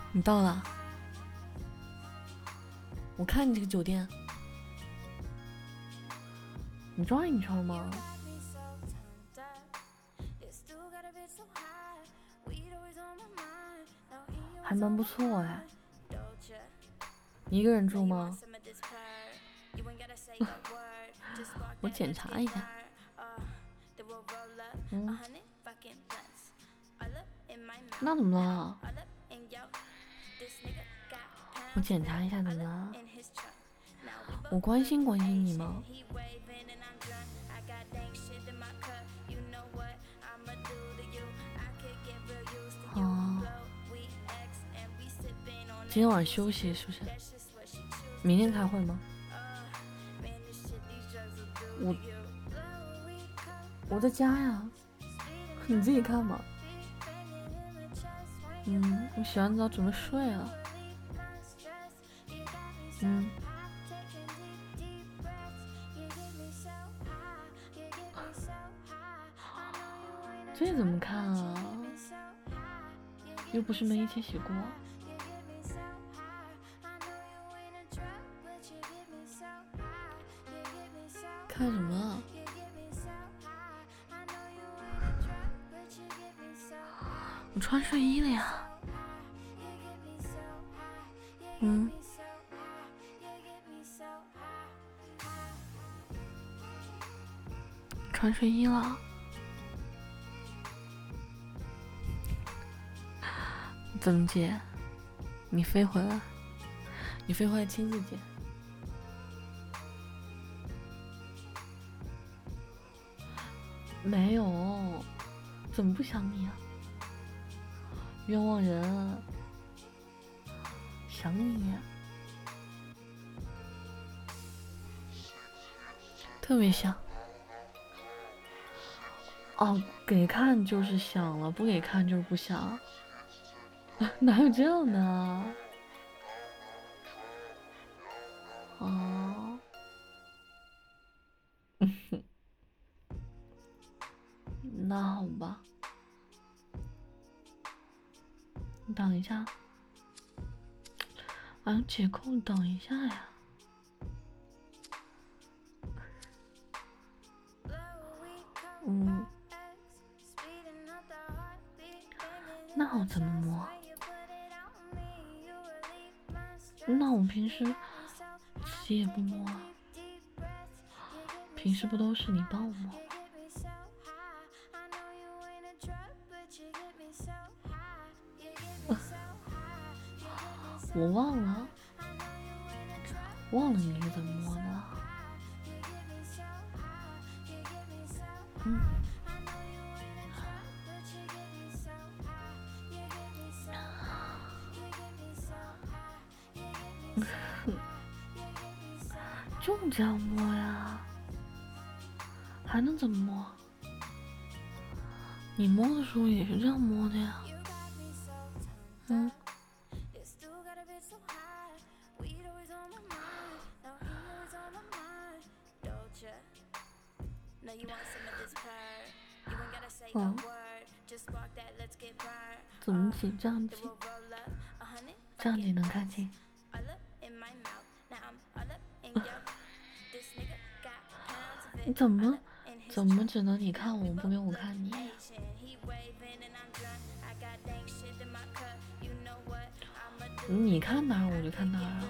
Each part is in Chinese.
你到了？我看你这个酒店，你转一圈吗？还蛮不错哎。你一个人住吗？我检查一下。那怎么了？我检查一下怎么了？我关心关心你吗？哦，今天晚上休息是不是？明天开会吗？我在家呀，你自己看嘛。我洗完澡准备睡了。这怎么看啊？又不是没一起洗过。看什么？我穿睡衣了呀。穿睡衣了。怎么姐？你飞回来？你飞回来亲自姐？没有，怎么不想你啊？冤枉人，想你，特别想。哦，给看就是想了，不给看就是不想。哪有这样的啊？哦，那好吧。你等一下，解扣，等一下呀。那我怎么摸？那我平时自己也不摸啊，平时不都是你帮我摸吗？我忘了你是怎么摸的。就这样摸呀，还能怎么摸？你摸的时候也是这样摸的呀。怎么挤？这样挤？这样挤能看清？你怎么只能你看我，不给我看你？你看哪儿我就看哪儿啊。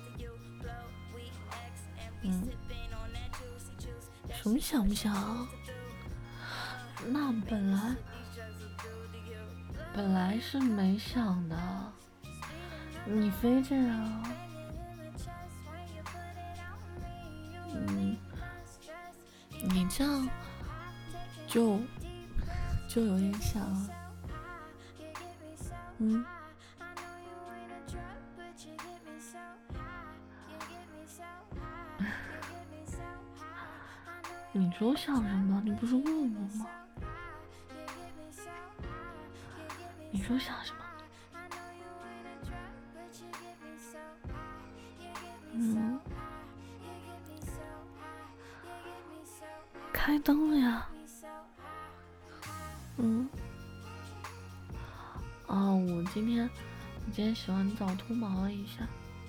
什么想不想？那本来是没想的，你非这样。你这样就有点想啊。你说想什么？你不是问我吗？你说想什么？开灯了呀。我我今天洗完澡脱毛了一下，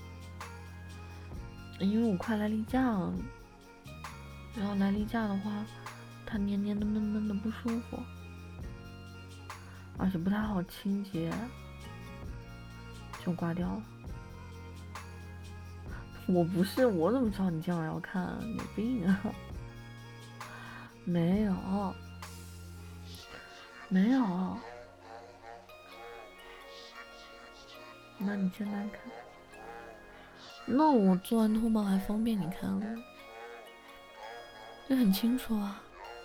因为我快来例假了，然后来例假的话，它黏黏的、闷闷的不舒服，而且不太好清洁，就刮掉了。我不是，我怎么知道你今晚要看？你有病啊！没有，没有。那你现在看，那我做完脱毛还方便你看了，这很清楚啊。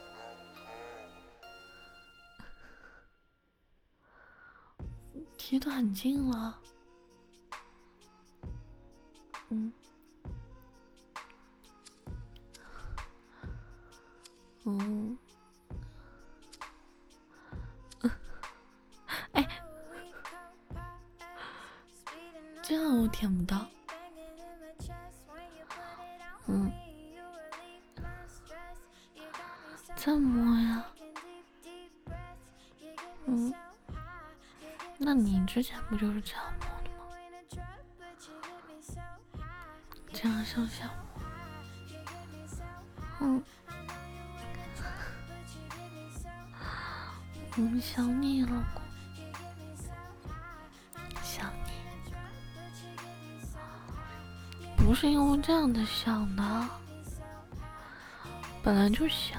贴得很近了，嗯，哦，哎，这样我舔不到，嗯，再摸呀，嗯，那你之前不就是这样摸的吗？这样向下摸，嗯，我想你了，老公，想你，不是因为这样的想的，本来就想，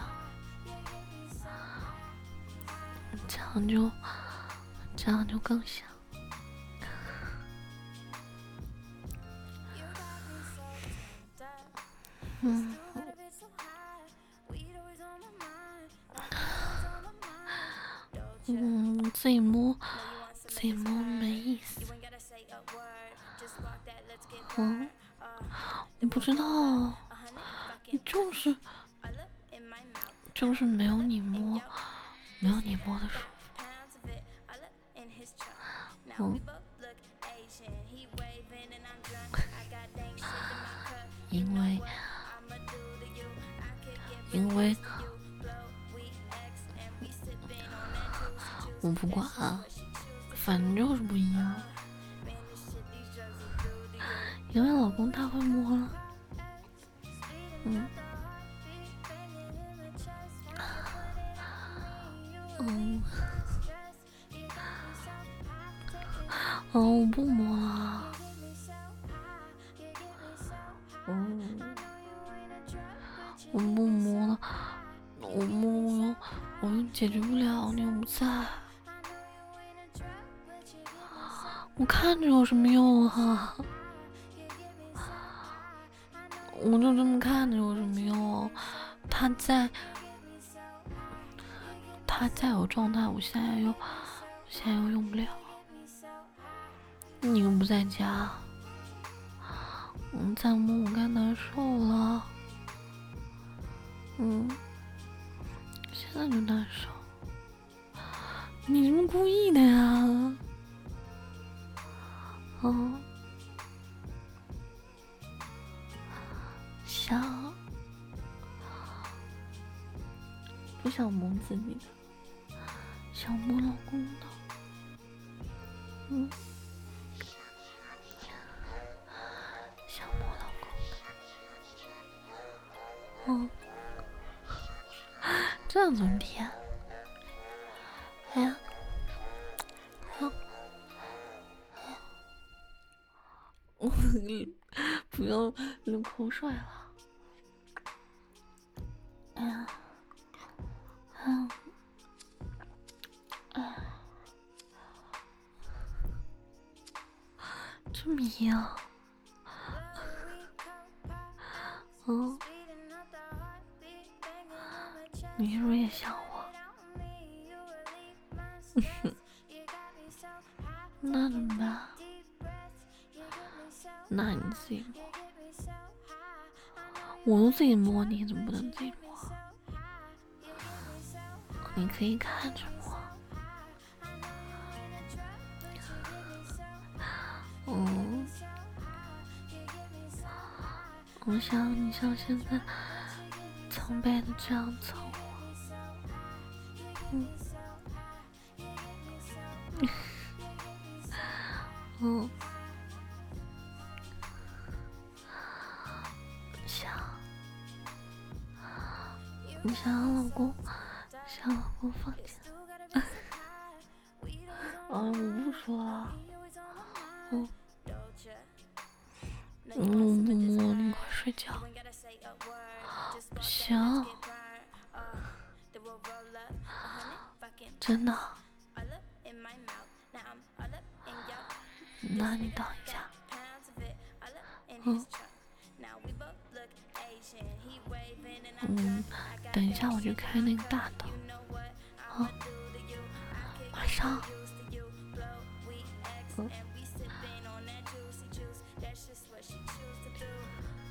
这样就更想。自己摸没意思。你不知道，就是没有你摸的舒服。因为我不管，反正就是不一样。因为老公他会摸了，我不摸了，我不摸了，我又解决不了，你又不在，我看着有什么用啊？我就这么看着有什么用？他在有状态，我现在又用不了。你又不在家，再摸我该难受了。现在就难受。你是不是故意的呀？想不想摸自己的？想摸老公的？想摸老公的？这样怎么舔？哎呀，我不要流口水了。哎呀，这么硬。你是不是也想我？那怎么办？那你自己摸。我都自己摸，你怎么不能自己摸？你可以看着摸。我想你像现在苍白的这样蹭我。 嗯，想，你想让老公，想老公放假。我不说了。木木，你快睡觉。行，真的。那你等一下。等一下我就开那个大灯。马上。